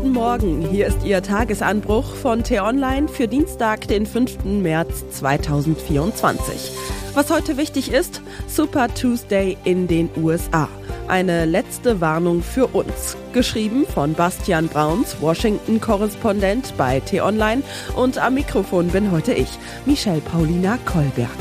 Guten Morgen, hier ist Ihr Tagesanbruch von T-Online für Dienstag, den 5. März 2024. Was heute wichtig ist, Super Tuesday in den USA. Eine letzte Warnung für uns. Geschrieben von Bastian Brauns, Washington-Korrespondent bei T-Online, und am Mikrofon bin heute ich, Michelle Paulina Kolberg.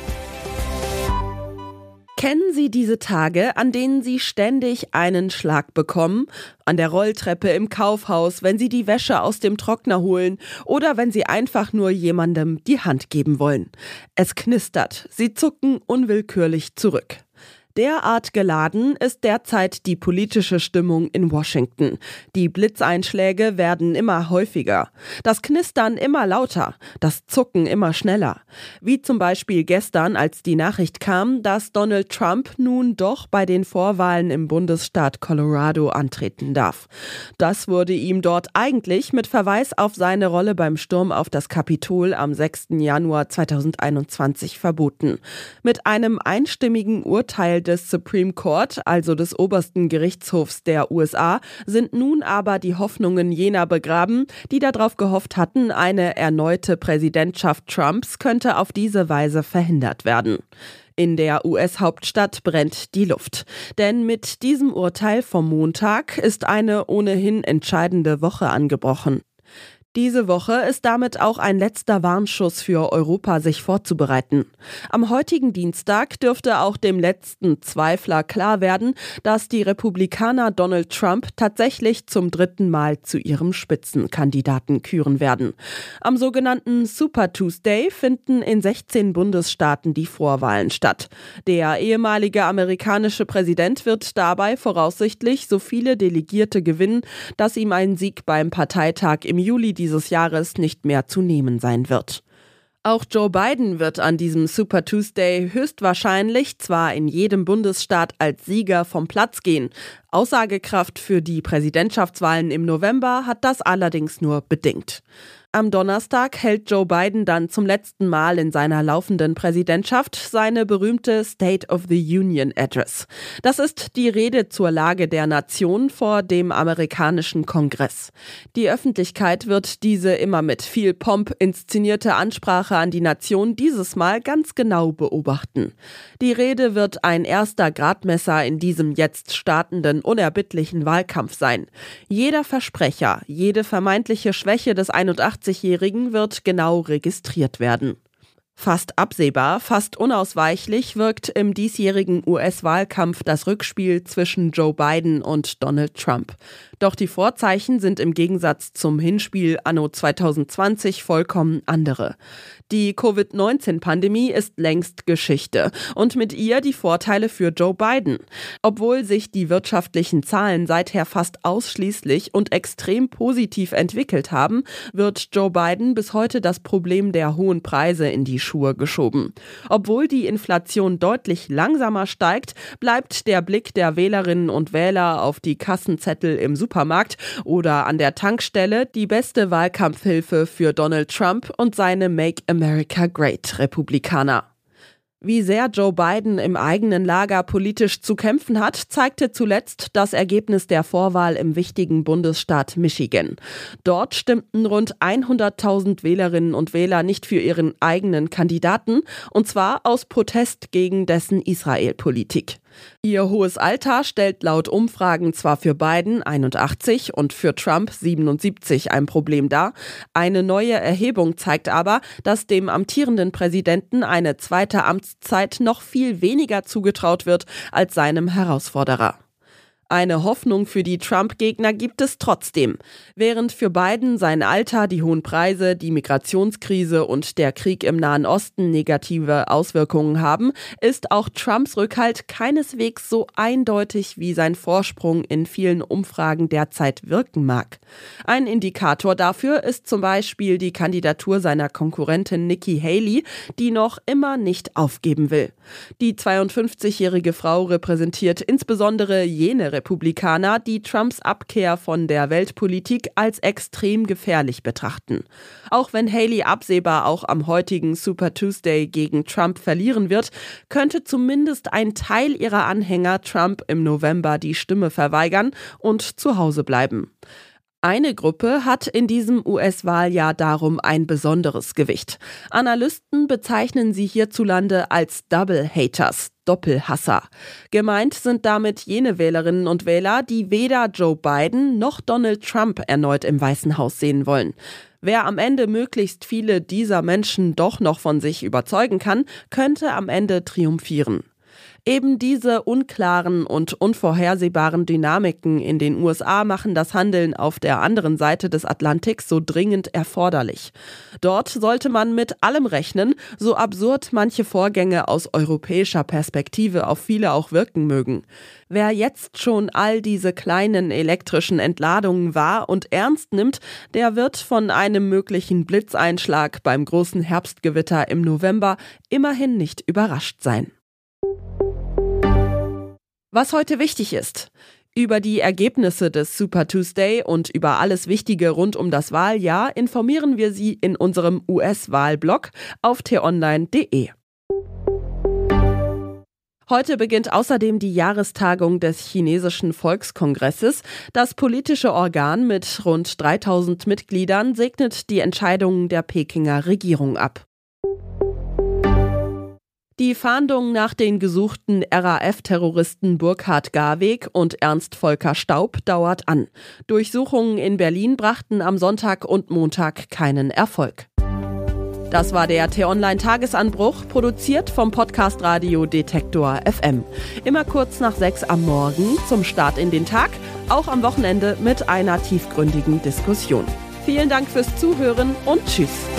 Kennen Sie diese Tage, an denen Sie ständig einen Schlag bekommen? An der Rolltreppe im Kaufhaus, wenn Sie die Wäsche aus dem Trockner holen oder wenn Sie einfach nur jemandem die Hand geben wollen. Es knistert, Sie zucken unwillkürlich zurück. Derart geladen ist derzeit die politische Stimmung in Washington. Die Blitzeinschläge werden immer häufiger, das Knistern immer lauter, das Zucken immer schneller. Wie zum Beispiel gestern, als die Nachricht kam, dass Donald Trump nun doch bei den Vorwahlen im Bundesstaat Colorado antreten darf. Das wurde ihm dort eigentlich mit Verweis auf seine Rolle beim Sturm auf das Kapitol am 6. Januar 2021 verboten. Mit einem einstimmigen Urteil des Supreme Court, also des obersten Gerichtshofs der USA, sind nun aber die Hoffnungen jener begraben, die darauf gehofft hatten, eine erneute Präsidentschaft Trumps könnte auf diese Weise verhindert werden. In der US-Hauptstadt brennt die Luft. Denn mit diesem Urteil vom Montag ist eine ohnehin entscheidende Woche angebrochen. Diese Woche ist damit auch ein letzter Warnschuss für Europa, sich vorzubereiten. Am heutigen Dienstag dürfte auch dem letzten Zweifler klar werden, dass die Republikaner Donald Trump tatsächlich zum 3. Mal zu ihrem Spitzenkandidaten küren werden. Am sogenannten Super Tuesday finden in 16 Bundesstaaten die Vorwahlen statt. Der ehemalige amerikanische Präsident wird dabei voraussichtlich so viele Delegierte gewinnen, dass ihm ein Sieg beim Parteitag im Juli dieses Jahres nicht mehr zu nehmen sein wird. Auch Joe Biden wird an diesem Super Tuesday höchstwahrscheinlich zwar in jedem Bundesstaat als Sieger vom Platz gehen. Aussagekraft für die Präsidentschaftswahlen im November hat das allerdings nur bedingt. Am Donnerstag hält Joe Biden dann zum letzten Mal in seiner laufenden Präsidentschaft seine berühmte State of the Union Address. Das ist die Rede zur Lage der Nation vor dem amerikanischen Kongress. Die Öffentlichkeit wird diese immer mit viel Pomp inszenierte Ansprache an die Nation dieses Mal ganz genau beobachten. Die Rede wird ein erster Gradmesser in diesem jetzt startenden unerbittlichen Wahlkampf sein. Jeder Versprecher, jede vermeintliche Schwäche des 81-Jährigen wird genau registriert werden. Fast absehbar, fast unausweichlich wirkt im diesjährigen US-Wahlkampf das Rückspiel zwischen Joe Biden und Donald Trump. Doch die Vorzeichen sind im Gegensatz zum Hinspiel anno 2020 vollkommen andere. Die Covid-19-Pandemie ist längst Geschichte und mit ihr die Vorteile für Joe Biden. Obwohl sich die wirtschaftlichen Zahlen seither fast ausschließlich und extrem positiv entwickelt haben, wird Joe Biden bis heute das Problem der hohen Preise in die Schuhe geschoben. Obwohl die Inflation deutlich langsamer steigt, bleibt der Blick der Wählerinnen und Wähler auf die Kassenzettel im Supermarkt oder an der Tankstelle die beste Wahlkampfhilfe für Donald Trump und seine Make America Great Republikaner. Wie sehr Joe Biden im eigenen Lager politisch zu kämpfen hat, zeigte zuletzt das Ergebnis der Vorwahl im wichtigen Bundesstaat Michigan. Dort stimmten rund 100.000 Wählerinnen und Wähler nicht für ihren eigenen Kandidaten, und zwar aus Protest gegen dessen Israel-Politik. Ihr hohes Alter stellt laut Umfragen zwar für Biden 81 und für Trump 77 ein Problem dar. Eine neue Erhebung zeigt aber, dass dem amtierenden Präsidenten eine zweite Amtszeit noch viel weniger zugetraut wird als seinem Herausforderer. Eine Hoffnung für die Trump-Gegner gibt es trotzdem. Während für Biden sein Alter, die hohen Preise, die Migrationskrise und der Krieg im Nahen Osten negative Auswirkungen haben, ist auch Trumps Rückhalt keineswegs so eindeutig, wie sein Vorsprung in vielen Umfragen derzeit wirken mag. Ein Indikator dafür ist zum Beispiel die Kandidatur seiner Konkurrentin Nikki Haley, die noch immer nicht aufgeben will. Die 52-jährige Frau repräsentiert insbesondere jene Republikaner, die Trumps Abkehr von der Weltpolitik als extrem gefährlich betrachten. Auch wenn Haley absehbar auch am heutigen Super Tuesday gegen Trump verlieren wird, könnte zumindest ein Teil ihrer Anhänger Trump im November die Stimme verweigern und zu Hause bleiben. Eine Gruppe hat in diesem US-Wahljahr darum ein besonderes Gewicht. Analysten bezeichnen sie hierzulande als Double Haters, Doppelhasser. Gemeint sind damit jene Wählerinnen und Wähler, die weder Joe Biden noch Donald Trump erneut im Weißen Haus sehen wollen. Wer am Ende möglichst viele dieser Menschen doch noch von sich überzeugen kann, könnte am Ende triumphieren. Eben diese unklaren und unvorhersehbaren Dynamiken in den USA machen das Handeln auf der anderen Seite des Atlantiks so dringend erforderlich. Dort sollte man mit allem rechnen, so absurd manche Vorgänge aus europäischer Perspektive auf viele auch wirken mögen. Wer jetzt schon all diese kleinen elektrischen Entladungen wahr und ernst nimmt, der wird von einem möglichen Blitzeinschlag beim großen Herbstgewitter im November immerhin nicht überrascht sein. Was heute wichtig ist: Über die Ergebnisse des Super Tuesday und über alles Wichtige rund um das Wahljahr informieren wir Sie in unserem US-Wahlblog auf t-online.de. Heute beginnt außerdem die Jahrestagung des chinesischen Volkskongresses. Das politische Organ mit rund 3000 Mitgliedern segnet die Entscheidungen der Pekinger Regierung ab. Die Fahndung nach den gesuchten RAF-Terroristen Burkhard Garweg und Ernst Volker Staub dauert an. Durchsuchungen in Berlin brachten am Sonntag und Montag keinen Erfolg. Das war der T-Online-Tagesanbruch, produziert vom Podcast Radio Detektor FM. Immer kurz nach 6 am Morgen zum Start in den Tag, auch am Wochenende mit einer tiefgründigen Diskussion. Vielen Dank fürs Zuhören und tschüss.